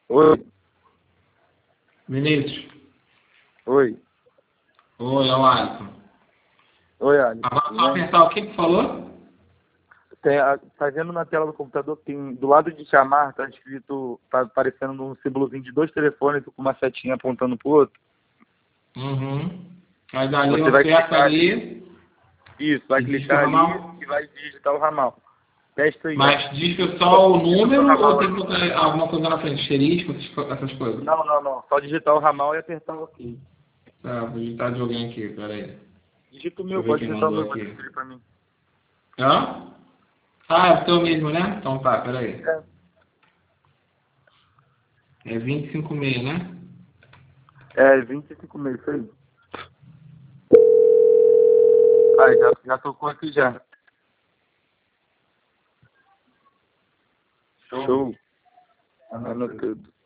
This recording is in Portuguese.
Oi, Vinícius. oi, Oi, é o Alisson. oi, Ali. Agora só apertar o que tu falou? Tá vendo na tela do computador que tem, do lado de chamar, tá escrito, tá aparecendo um símbolozinho de 2 telefones com uma setinha apontando pro outro. Uhum. Aí dali eu Você vai aperto clicar ali Isso, vai e digita o clicar ali ramal. e vai digitar o ramal. Testa aí, ó. Mas digita só o Digita o número ou ramal tem que aí. botar alguma coisa na frente? Asterisco, essas coisas? Não, não, não. Só digitar o ramal e apertar o OK. Tá, vou digitar de alguém aqui, peraí. Digita o Deixa eu meu, ver pode quem digitar o mandou meu, vou aqui. transferir pra mim. Hã? Ah, é o teu mesmo, né? Então tá, peraí. É 256, né? É 25 meses, isso aí. Aí, já tocou aqui já. Show. Show. Anotado.